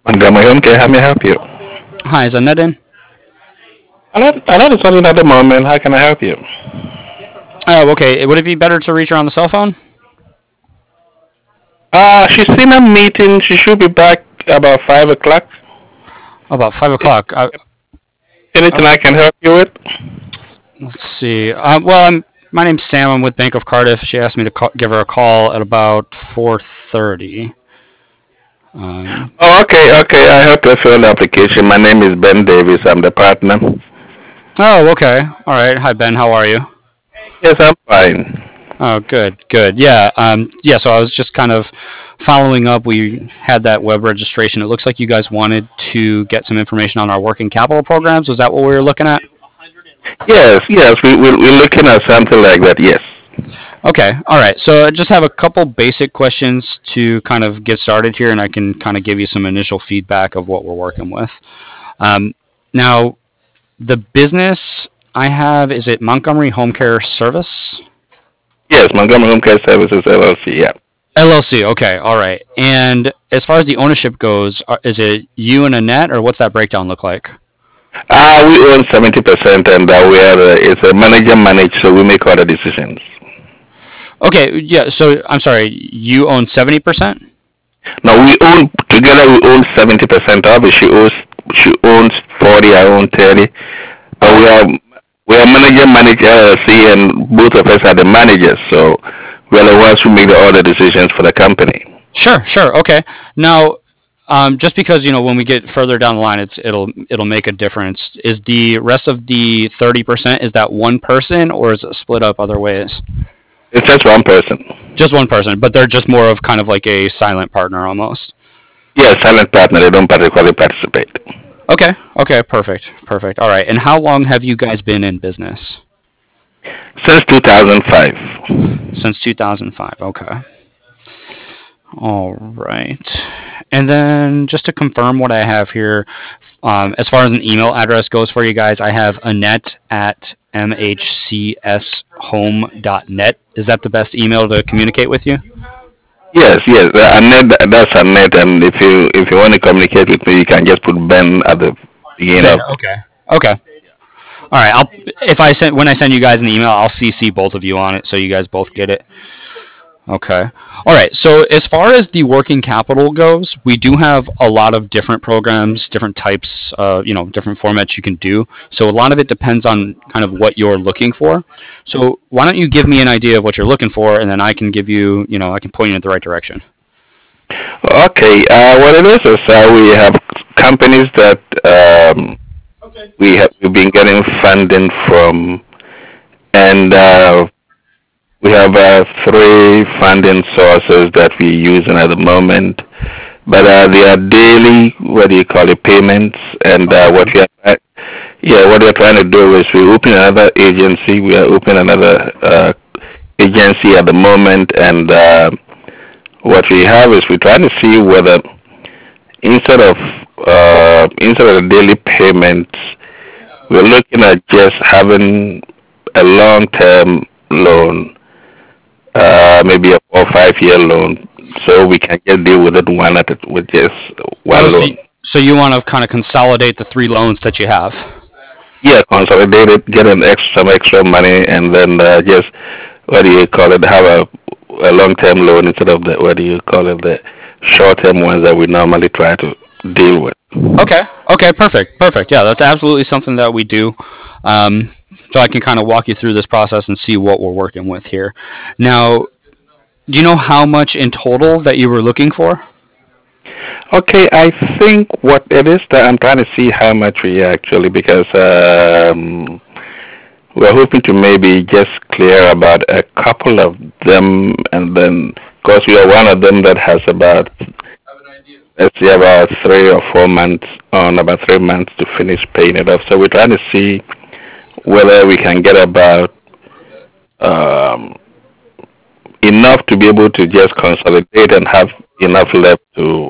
Montgomery Home Care, how may I help you? Hi, is Annette in? I know it's only at the moment. How can I help you? Oh, okay. Would it be better to reach her on the cell phone? She's in a meeting. She should be back about 5 o'clock. About 5 o'clock. Anything I Okay. can help you with? Let's see. My name's Sam. I'm with Bank of Cardiff. She asked me to give her a call at about 4:30. Um, Oh, okay, okay. I help you fill the application. My name is Ben Davis. I'm the partner. oh, okay. All right. Hi, Ben. How are you? Yes, I'm fine. Oh, good, good. Yeah. Yeah. So I was just kind of following up. We had that web registration. It looks like you guys wanted to get some information on our working capital programs. Was that what we were looking at? Yes, yes. We're looking at something like that. Yes. Okay, all right. So I just have a couple basic questions to kind of get started here, and I can kind of give you some initial feedback of what we're working with. Um, Now, the business I have, is it Montgomery Home Care Service? Yes, Montgomery Home Care Services LLC. Yeah. LLC. Okay, all right. And as far as the ownership goes, is it you and Annette, or what's that breakdown look like? We own 70%, and we are it's a manager managed, so we make all the decisions. Okay, yeah. So I'm sorry, you own 70%. Now we own together. We own 70% of it. She owns 40. I own 30. But Oh, we are manager LLC, and both of us are the managers. So we are the ones who make all the decisions for the company. sure, sure. Okay. Now, just because when we get further down the line, it'll make a difference. Is the rest of the 30%, is that one person, or is it split up other ways? It's just one person. Just one person, but they're just more of kind of like a silent partner almost. Yeah, silent partner. They don't particularly participate. Okay. Okay. Perfect. Perfect. All right. And how long have you guys been in business? Since 2005. Since 2005. Okay. All right. And then just to confirm what I have here, as far as an email address goes for you guys, I have Annette at mhcshome.net. Is that the best email to communicate with you? Yes, yes. Annette, that's Annette. And if you want to communicate with me, you can just put Ben at the beginning Ben. of it. Okay. Okay. All right. I'll if I send when I send you guys an email, I'll CC both of you on it so you guys both get it. Okay. All right. So as far as the working capital goes, we do have a lot of different programs, different types, different formats you can do. So a lot of it depends on kind of what you're looking for. So why don't you give me an idea of what you're looking for, and then I can give you, I can point you in the right direction. Okay. What it is we have companies that we've been getting funding from, and we have three funding sources that we're using at the moment. But they are daily, what do you call it, payments, and Oh, okay. what we're trying to do is we open another agency. We are opening another agency at the moment, and what we have is we're trying to see whether instead of the daily payments, we're looking at just having a long-term loan, maybe a 4 or 5 year loan, so we can just deal with it with just Oh, one loan. so you want to kind of consolidate the three loans that you have. Yeah, consolidate it, get some extra money, and then just what do you call it? Have a long-term loan instead of the what do you call it? The short-term ones that we normally try to deal with. Okay. Okay. Perfect. Perfect. Yeah, that's absolutely something that we do. Um, so I can kind of walk you through this process and see what we're working with here. Now, do you know how much in total that you were looking for? Okay, I think what it is that I'm trying to see how much we actually because we're hoping to maybe just clear about a couple of them, and then because we are one of them that has about let's say about 3 or 4 months on about 3 months to finish paying it off. So we're trying to see whether we can get about um, enough to be able to just consolidate and have enough left to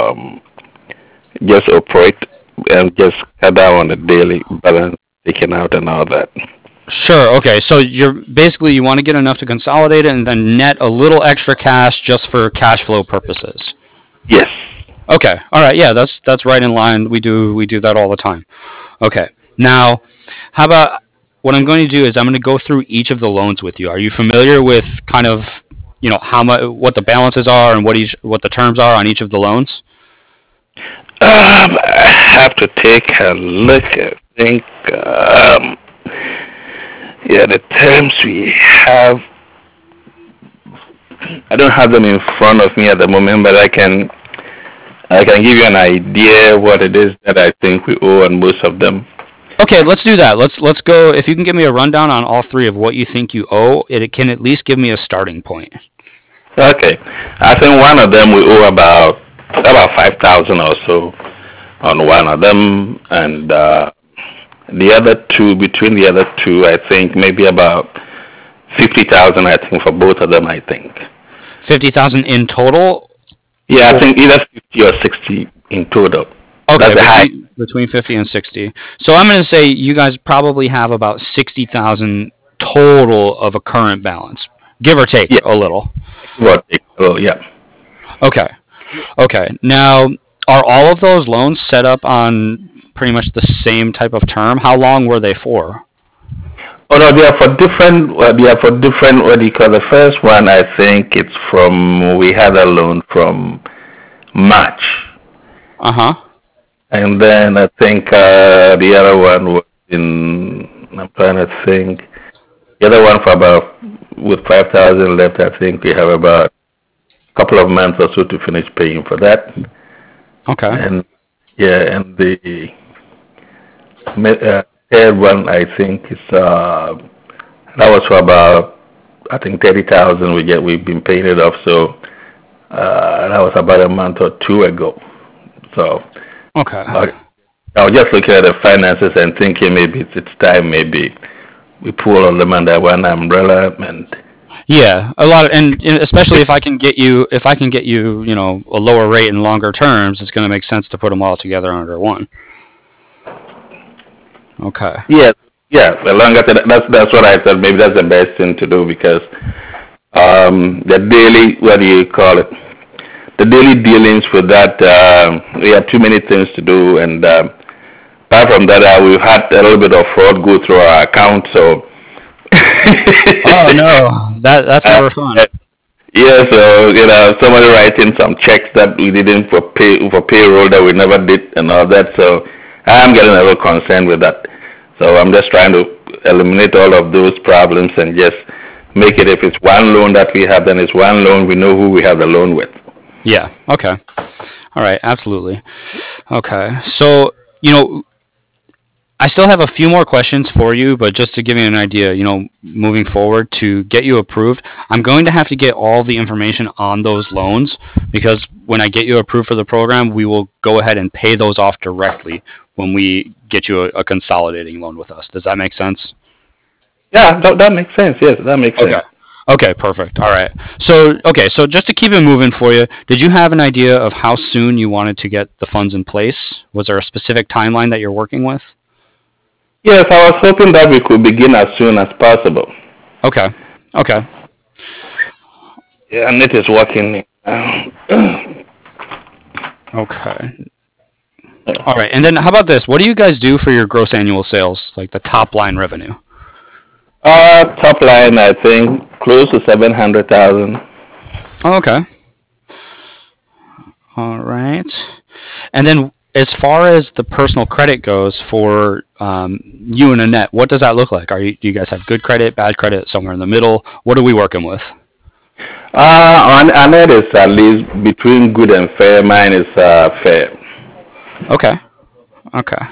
just operate and just cut down on the daily balance taken out and all that. Sure. Okay. So you want to get enough to consolidate it and then net a little extra cash just for cash flow purposes. Yes. Okay. All right. Yeah, that's right in line. We do that all the time. Okay. Now, how about what I'm going to do is I'm going to go through each of the loans with you. Are you familiar with kind of how much what the balances are and what the terms are on each of the loans? I have to take a look. I think, yeah, the terms we have, I don't have them in front of me at the moment, but I can give you an idea what it is that I think we owe on most of them. Okay, let's do that. Let's go. If you can give me a rundown on all three of what you think you owe, it can at least give me a starting point. Okay, I think one of them we owe about 5,000 or so on one of them, and the other two, between the other two, I think maybe about 50,000. I think for both of them. I think. 50,000 in total. Yeah, I For think either 50 or 60 in total. Okay, That's the high. between 50 and 60. So I'm going to say you guys probably have about 60,000 total of a current balance, give or take Yeah, a little. give or take. Oh, yeah. Okay. Okay. Now, are all of those loans set up on pretty much the same type of term? How long were they for? Oh no, they are for different. They are for different. What do you call the first one? I think it's from. We had a loan from March, Uh-huh. and then I think the other one was in. I'm trying to think. The other one for about with 5,000 left. I think we have about a couple of months or so to finish paying for that. Okay. And yeah, and the third one I think is that was for about I think 30,000. We've been paying it off. So that was about a month or two ago. So Okay. uh, I was just looking at the finances and thinking maybe it's time maybe we pull all them under one umbrella and Yeah, a lot of, and especially if I can get you, a lower rate and longer terms, it's going to make sense to put them all together under one. Okay. yeah, yeah. The longer that's what I thought. Maybe that's the best thing to do because the daily what do you call it? The daily dealings with that we have too many things to do and apart from that we've had a little bit of fraud go through our account so Oh no, that's uh, never fun. yeah, so somebody writing some checks that we didn't for payroll that we never did and all that. So I'm getting a little concerned with that. So I'm just trying to eliminate all of those problems and just make it if it's one loan that we have, then it's one loan. We know who we have the loan with. Yeah. Okay. All right. Absolutely. Okay. So you know, I still have a few more questions for you, but just to give you an idea, moving forward to get you approved, I'm going to have to get all the information on those loans because when I get you approved for the program, we will go ahead and pay those off directly when we get you a consolidating loan with us. Does that make sense? Yeah, that makes sense. Yes, that makes Okay. sense. Okay, perfect. All right. So just to keep it moving for you, did you have an idea of how soon you wanted to get the funds in place? Was there a specific timeline that you're working with? Yes, I was hoping that we could begin as soon as possible. Okay. Okay. Yeah, and it is working. Okay. All right. And then how about this? What do you guys do for your gross annual sales, like the top line revenue? Top line, I think close to 700,000. Oh, okay. All right. And then as far as the personal credit goes for you and Annette, what does that look like? Do you guys have good credit, bad credit, somewhere in the middle? What are we working with? On it is at least between good and fair. Mine is fair. Okay. Okay.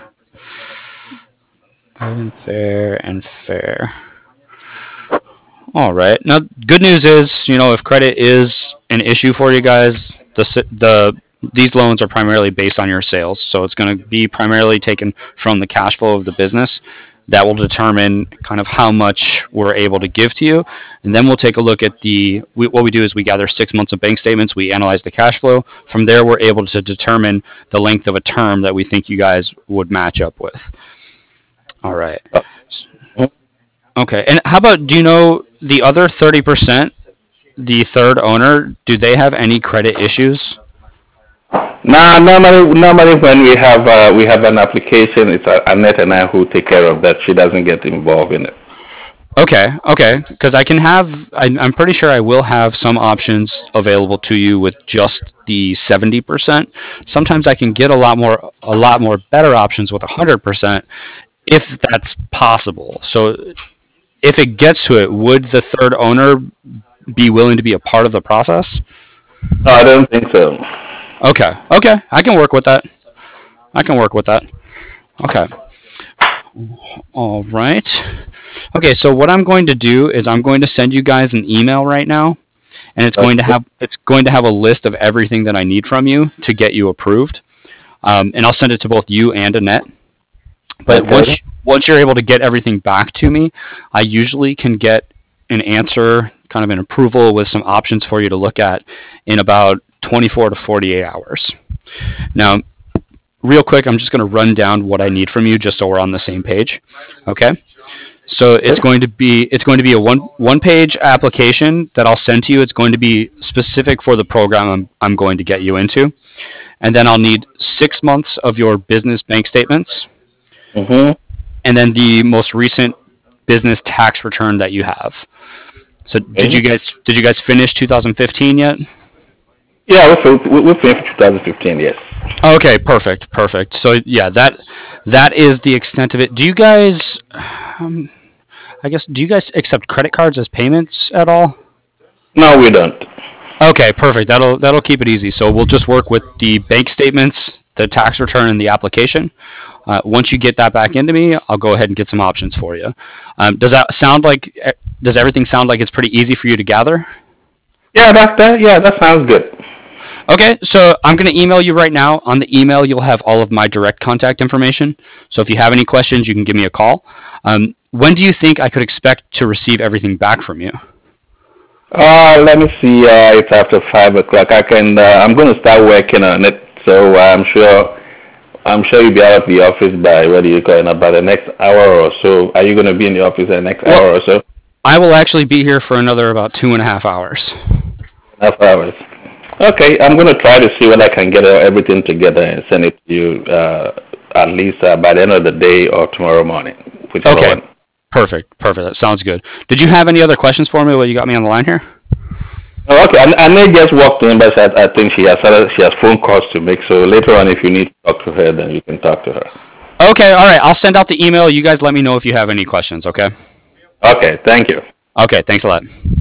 Good and fair and fair. All right. Now, good news is, if credit is an issue for you guys, these loans are primarily based on your sales, so it's going to be primarily taken from the cash flow of the business. That will determine kind of how much we're able to give to you, and then we'll take a look at what we do is we gather 6 months of bank statements, we analyze the cash flow. From there, we're able to determine the length of a term that we think you guys would match up with. All right. Okay. And how about do you know the other 30%, the third owner, do they have any credit issues? Now, normally when we have an application, it's Annette and I who take care of that. She doesn't get involved in it. Okay, because I'm pretty sure I will have some options available to you with just the 70%. Sometimes I can get a lot more better options with 100% if that's possible. So if it gets to it, would the third owner be willing to be a part of the process? No, I don't think so. Okay, I can work with that. I can work with that. Okay. All right. Okay, so what I'm going to do is I'm going to send you guys an email right now, and Okay. it's going to have a list of everything that I need from you to get you approved. And I'll send it to both you and Annette. But Okay. once you're able to get everything back to me, I usually can get an answer, kind of an approval with some options for you to look at in about 24 to 48 hours. Now, real quick, I'm just going to run down what I need from you just so we're on the same page. Okay? So it's going to be a one page application that I'll send to you. It's going to be specific for the program I'm going to get you into, and then I'll need 6 months of your business bank statements, Mhm. and then the most recent business tax return that you have. So Okay. did you guys finish 2015 yet? Yeah, we finished 2015. Yes. Okay, perfect. So yeah, that is the extent of it. Do you guys? I guess do you guys accept credit cards as payments at all? No, we don't. Okay, perfect. That'll keep it easy. So we'll just work with the bank statements, the tax return, and the application. Once you get that back into me, I'll go ahead and get some options for you. Does that sound like? Does everything sound like it's pretty easy for you to gather? Yeah, that sounds good. Okay, so I'm going to email you right now. On the email, you'll have all of my direct contact information. So if you have any questions, you can give me a call. When do you think I could expect to receive everything back from you? Let me see. It's after 5 o'clock. I'm going to start working on it. So I'm sure you'll be out of the office by what do you call it, about the next hour or so. Are you going to be in the office the next Well, hour or so? I will actually be here for another about 2.5 hours. Enough hours. Okay, I'm going to try to see what I can get everything together and send it to you at least by the end of the day or tomorrow morning, whichever Okay, one. perfect. That sounds good. Did you have any other questions for me while you got me on the line here? Oh, okay, I may just walked in, but I think she has phone calls to make. So later on, if you need to talk to her, then you can talk to her. Okay, all right. I'll send out the email. You guys let me know if you have any questions, okay? Okay, thank you. Okay, thanks a lot.